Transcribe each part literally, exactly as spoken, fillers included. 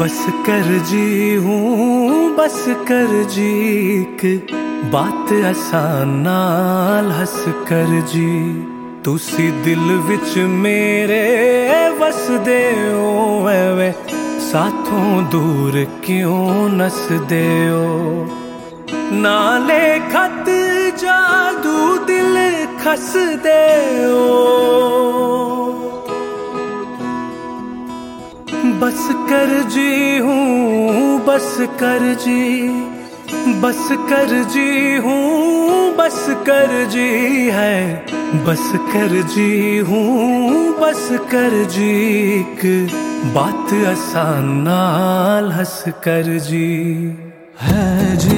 बस कर जी हूँ बस कर जी एक बात आसान नाल हस कर जी। तुसी दिल विच मेरे वसदे हो एवे साथों दूर क्यों नसदे हो। नाले खत जादू दिल खस दे हो। बस कर जी हूँ बस कर जी बस कर जी हूँ बस कर जी है। बस कर जी हूँ बस कर जी एक बात आसान नाल हस कर जी है जी।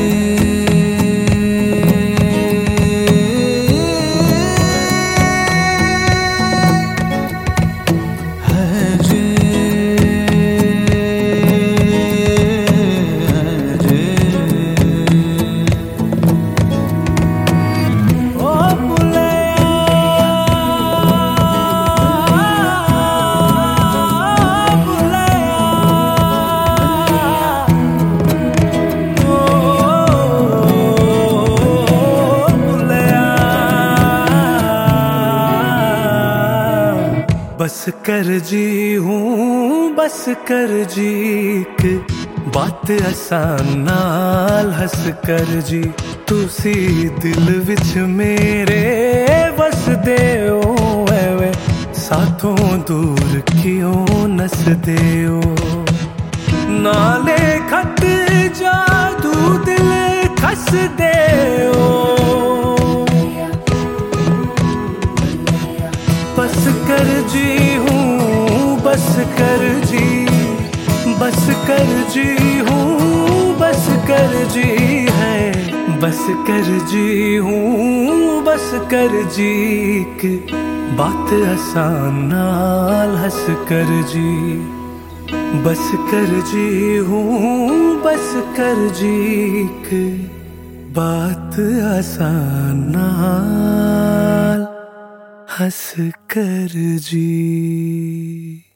बस कर जी हूँ बस कर जी एक बात आसान नाल हस कर जी। तुसी दिल विच मेरे वसदे हो एवे साथों दूर क्यों नसदे हो। नाले खत जादू दिल खस दे हो। बस कर जी हूँ बस कर जी बस कर जी हूँ बस कर जी है। बस कर जी हूँ बस कर जी एक बात आसान नाल हस कर जी। बस कर जी हूँ बस कर जी एक बात आसान नाल हस कर जी।